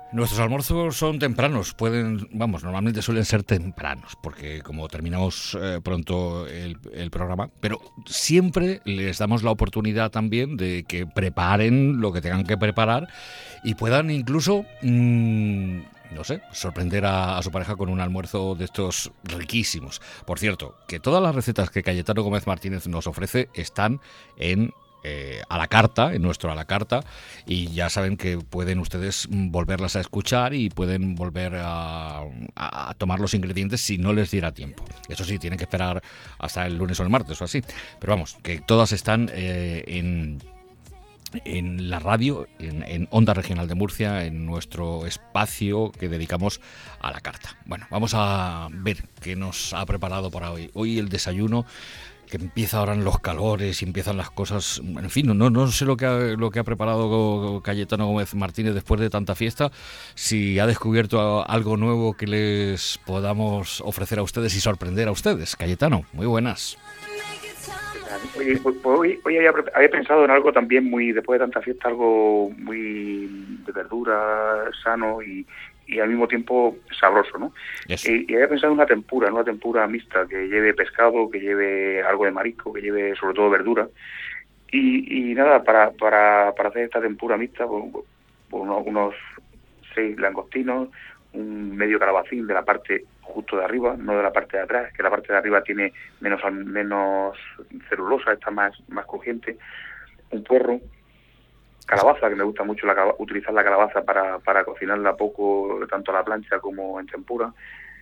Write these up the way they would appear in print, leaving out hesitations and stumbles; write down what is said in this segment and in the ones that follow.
Nuestros almuerzos son tempranos, normalmente suelen ser tempranos, porque como terminamos pronto el programa, pero siempre les damos la oportunidad también de que preparen lo que tengan que preparar y puedan incluso, no sé, sorprender a su pareja con un almuerzo de estos riquísimos. Por cierto, que todas las recetas que Cayetano Gómez Martínez nos ofrece están en a la carta, en nuestro a la carta, y ya saben que pueden ustedes volverlas a escuchar y pueden volver a tomar los ingredientes si no les diera tiempo. Eso sí, tienen que esperar hasta el lunes o el martes o así, pero vamos, que todas están en la radio, en Onda Regional de Murcia, en nuestro espacio que dedicamos a la carta. Bueno, vamos a ver qué nos ha preparado para hoy. Hoy el desayuno, que empieza ahora en los calores y empiezan las cosas, en fin, no sé lo que ha preparado Cayetano Gómez Martínez después de tanta fiesta, si ha descubierto algo nuevo que les podamos ofrecer a ustedes y sorprender a ustedes. Cayetano, muy buenas. Oye, pues hoy había pensado en algo también después de tanta fiesta, algo muy de verdura, sano y al mismo tiempo sabroso, ¿no? Y había pensado en una tempura mixta que lleve pescado, que lleve algo de marisco, que lleve sobre todo verdura. Y nada, para hacer esta tempura mixta, pues unos 6 langostinos, un medio calabacín de la parte justo de arriba, no de la parte de atrás, que la parte de arriba tiene menos celulosa, está más crujiente, un puerro, calabaza, que me gusta mucho utilizar la calabaza para cocinarla poco, tanto a la plancha como en tempura,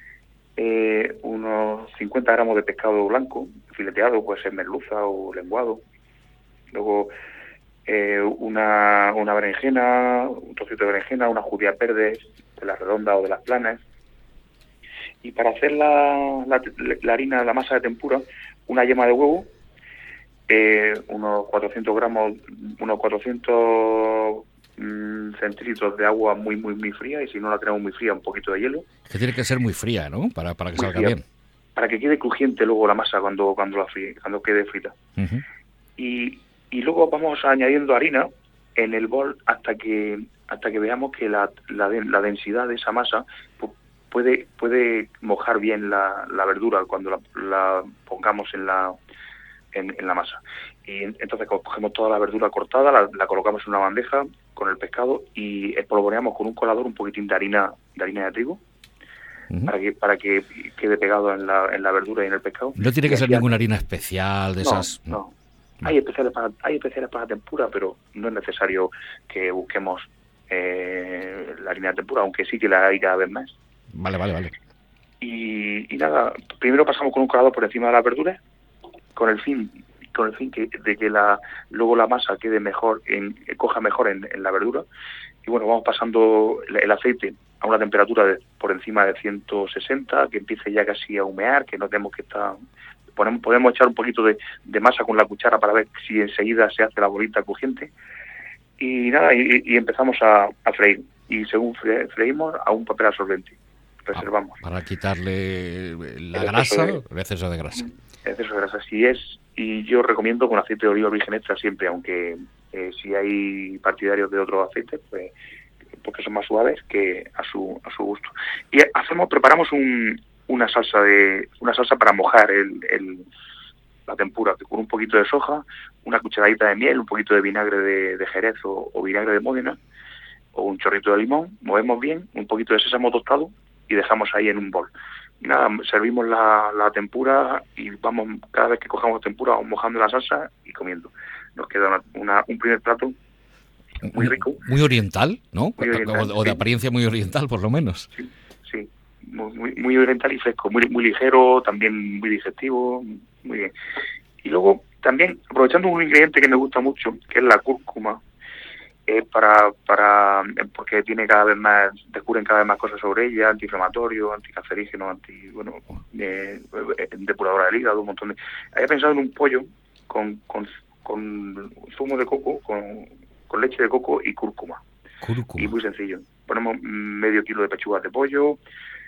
unos 50 gramos de pescado blanco, fileteado, puede ser merluza o lenguado, luego una berenjena, un trocito de berenjena, unas judías verdes, de las redondas o de las planas. Y para hacer la harina, la masa de tempura, una yema de huevo, unos 400 gramos, unos 400 centilitros de agua muy fría, y si no la tenemos muy fría, un poquito de hielo. Que tiene que ser muy fría, ¿no? Para que salga fría, bien. Para que quede crujiente luego la masa cuando quede frita. Uh-huh. Y luego vamos añadiendo harina en el bol hasta que veamos que la densidad de esa masa puede mojar bien la verdura cuando la pongamos en la masa. Y entonces cogemos toda la verdura cortada, la colocamos en una bandeja con el pescado y espolvoreamos con un colador un poquitín de harina de trigo. Uh-huh. para que quede pegado en la verdura y en el pescado. No tiene que ser ninguna harina especial de esas. No. Hay especiales para tempura, pero no es necesario que busquemos la harina de tempura, aunque sí que la hay cada vez más. Vale. Y nada, primero pasamos con un colador por encima de las verduras, con el fin de que luego la masa quede mejor, coja mejor en la verdura. Y bueno, vamos pasando el aceite a una temperatura por encima de 160, que empiece ya casi a humear, que no tenemos que estar... Podemos echar un poquito de masa con la cuchara para ver si enseguida se hace la bolita crujiente. Y nada, y empezamos a freír. Y según freímos, a un papel absorbente. Reservamos. Para quitarle la grasa, el exceso de grasa. El exceso de grasa, sí es. Y yo recomiendo con aceite de oliva virgen extra siempre, aunque si hay partidarios de otros aceites, pues porque son más suaves, que a su gusto. Y preparamos una salsa para mojar la tempura, que con un poquito de soja, una cucharadita de miel, un poquito de vinagre de Jerez o vinagre de Módena, o un chorrito de limón, movemos bien, un poquito de sésamo tostado y dejamos ahí en un bol. Y nada, servimos la tempura y vamos, cada vez que cojamos tempura, vamos mojando la salsa y comiendo. Nos queda un primer plato muy rico. Muy oriental, ¿no? Muy oriental, o de apariencia muy oriental, por lo menos. Sí. Muy oriental y fresco, muy ligero, también muy digestivo, muy bien. Y luego también, aprovechando un ingrediente que me gusta mucho, que es la cúrcuma, porque descubren cada vez más cosas sobre ella, antiinflamatorio, anticancerígeno, depuradora del hígado, un montón de... Había pensado en un pollo con zumo de coco, con leche de coco y cúrcuma. Y muy sencillo. Ponemos medio kilo de pechugas de pollo,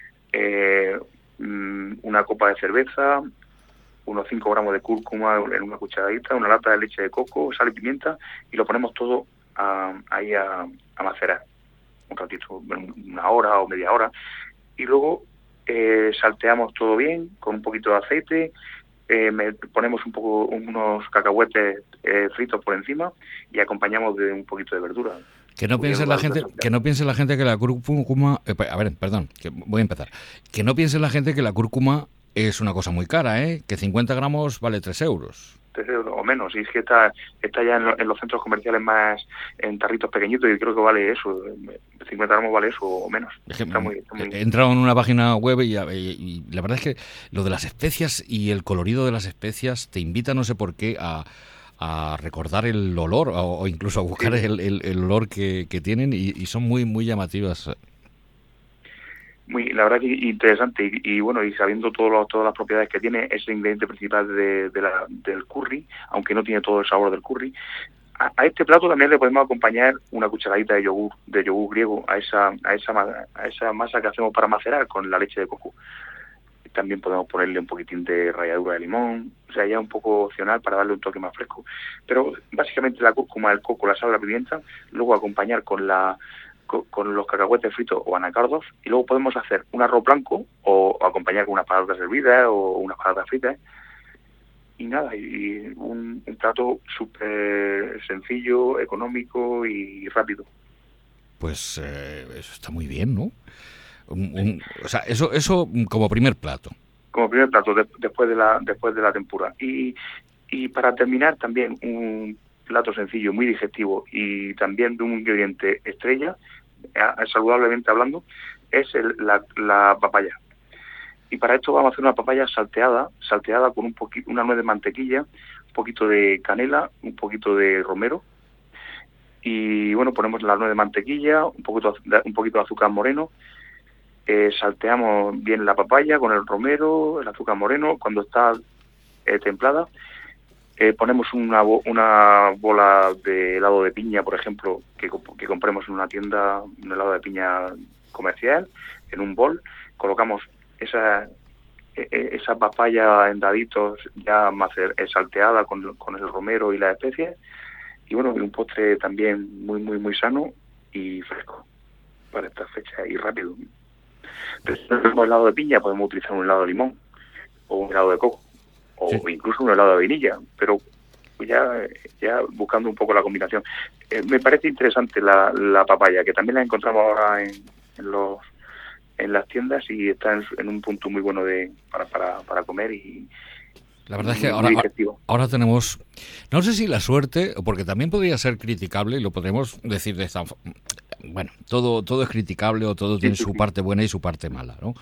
una copa de cerveza, unos 5 gramos de cúrcuma en una cucharadita, una lata de leche de coco, sal y pimienta, y lo ponemos todo ahí a macerar. un ratito, una hora o media hora, y luego salteamos todo bien con un poquito de aceite, ponemos unos cacahuetes fritos por encima y acompañamos de un poquito de verdura. Que no piense la gente que la cúrcuma... a ver, perdón, que voy a empezar. Que no piense la gente que la cúrcuma es una cosa muy cara, ¿eh? Que 50 gramos vale 3 euros. 3 euros o menos, y es que está ya en los centros comerciales más en tarritos pequeñitos, y creo que vale eso, 50 gramos vale eso o menos. Es que he entrado en una página web y la verdad es que lo de las especias y el colorido de las especias te invita, no sé por qué, a recordar el olor o incluso a buscar el olor que tienen y son muy muy llamativas. La verdad que interesante y bueno, y sabiendo todas las propiedades que tiene, es el ingrediente principal del curry, aunque no tiene todo el sabor del curry. A este plato también le podemos acompañar una cucharadita de yogur griego a esa masa que hacemos para macerar con la leche de coco. También podemos ponerle un poquitín de ralladura de limón, o sea, ya un poco opcional para darle un toque más fresco. Pero básicamente la cúrcuma, el coco, la sal, la pimienta, luego acompañar con los cacahuetes fritos o anacardos, y luego podemos hacer un arroz blanco o acompañar con unas patatas hervidas o unas patatas fritas, y nada, y un plato súper sencillo, económico y rápido. Pues eso está muy bien, ¿no? O sea, eso como primer plato. Como primer plato, después de la tempura. Y para terminar, también un plato sencillo, muy digestivo y también de un ingrediente estrella, saludablemente hablando, es la papaya. Y para esto vamos a hacer una papaya salteada con una nuez de mantequilla, un poquito de canela, un poquito de romero. Y bueno, ponemos la nuez de mantequilla, un poquito de azúcar moreno. Salteamos bien la papaya con el romero, el azúcar moreno. Cuando está templada, ponemos una bola de helado de piña, por ejemplo, que compremos en una tienda, un helado de piña comercial, en un bol. Colocamos esa papaya en daditos ya salteada con el romero y las especies, y bueno, un postre también muy muy muy sano y fresco para esta fecha y rápido. Pero si no tenemos helado de piña, podemos utilizar un helado de limón o un helado de coco o incluso un helado de vainilla, pero ya buscando un poco la combinación. Me parece interesante la papaya, que también la encontramos ahora en las tiendas y está en un punto muy bueno para comer y la verdad es que ahora tenemos, no sé si la suerte, porque también podría ser criticable, y lo podremos decir de esta forma. Bueno, todo es criticable o todo tiene su parte buena y su parte mala, ¿no?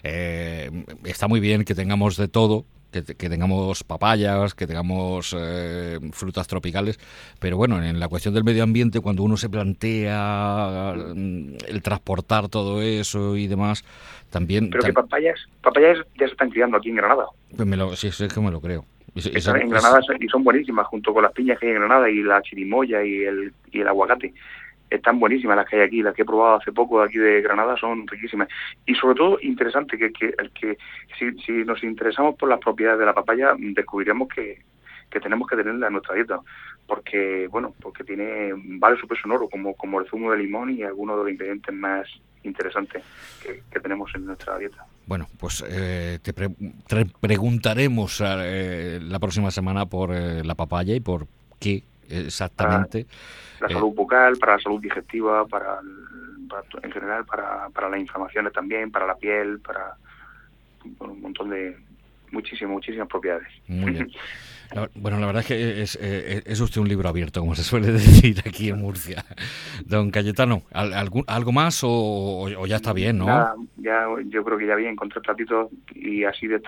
Está muy bien que tengamos de todo, que tengamos papayas, que tengamos frutas tropicales, pero bueno, en la cuestión del medio ambiente, cuando uno se plantea el transportar todo eso y demás, también... Pero que papayas ya se están criando aquí en Granada. Pues sí, es que me lo creo. Están en Granada y son buenísimas, junto con las piñas que hay en Granada y la chirimoya y el aguacate. Están buenísimas las que hay aquí, las que he probado hace poco aquí de Granada son riquísimas. Y sobre todo interesante que si nos interesamos por las propiedades de la papaya, descubriremos que tenemos que tenerla en nuestra dieta, porque vale su peso en oro, como el zumo de limón y algunos de los ingredientes más interesantes que tenemos en nuestra dieta. Bueno, pues te preguntaremos la próxima semana por la papaya y por qué exactamente. La salud bucal, para la salud digestiva, en general, para las inflamaciones también, para la piel, para un montón de muchísimas propiedades. Muy bien. Bueno, la verdad es que es usted un libro abierto, como se suele decir aquí en Murcia. Don Cayetano, ¿algo más o ya está bien, no? Nada, yo creo que ya bien, encontré platitos y así de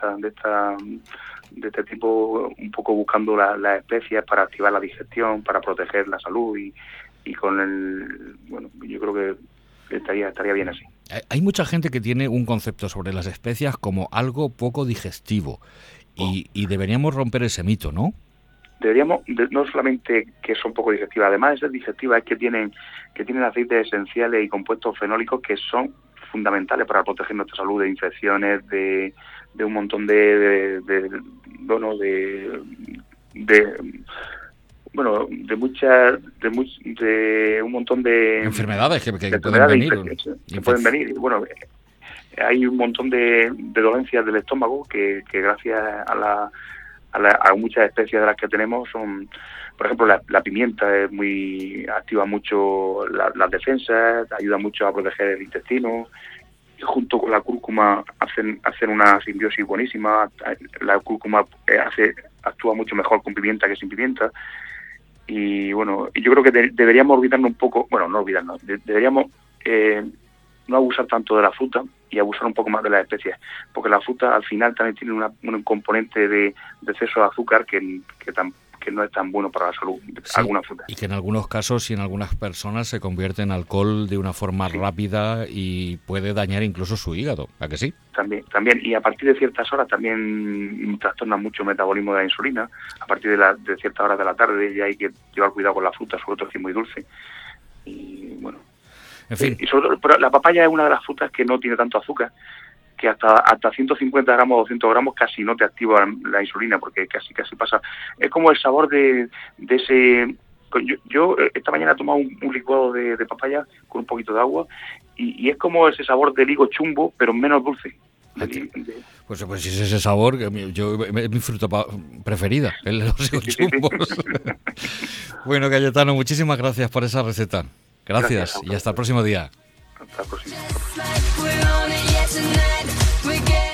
este tipo, un poco buscando las especias para activar la digestión, para proteger la salud y con yo creo que estaría bien así. Hay mucha gente que tiene un concepto sobre las especias como algo poco digestivo y deberíamos romper ese mito, ¿no? Deberíamos, no solamente que son poco digestivas, además de ser digestivas, es que tienen aceites esenciales y compuestos fenólicos que son fundamentales para proteger nuestra salud de infecciones, de un montón de bueno, de un montón de enfermedades que pueden venir. Bueno, hay un montón de dolencias del estómago que gracias a muchas especies de las que tenemos son, por ejemplo, la pimienta activa mucho las defensas, ayuda mucho a proteger el intestino. Y junto con la cúrcuma hacen una simbiosis buenísima. La cúrcuma actúa mucho mejor con pimienta que sin pimienta. Y bueno, yo creo que deberíamos olvidarnos un poco, bueno, no olvidarnos, deberíamos no abusar tanto de la fruta y abusar un poco más de las especies, porque la fruta al final también tiene un componente de exceso de azúcar que no es tan bueno para la salud, sí, alguna fruta. Y que en algunos casos y en algunas personas se convierte en alcohol de una forma rápida y puede dañar incluso su hígado, ¿a que sí? También, y a partir de ciertas horas también trastorna mucho el metabolismo de la insulina. A partir de ciertas horas de la tarde ya hay que llevar cuidado con la fruta, sobre todo si es muy dulce. Y bueno, en fin. Y sobre todo, pero la papaya es una de las frutas que no tiene tanto azúcar, que hasta 150 gramos o 200 gramos casi no te activa la insulina, porque casi pasa. Es como el sabor de ese... Yo esta mañana he tomado un licuado de papaya con un poquito de agua y es como ese sabor del higo chumbo, pero menos dulce. Pues es ese sabor, es mi fruta preferida, el de los higos chumbos. Bueno, Cayetano, muchísimas gracias por esa receta. Gracias y hasta el próximo día. Hasta la próxima.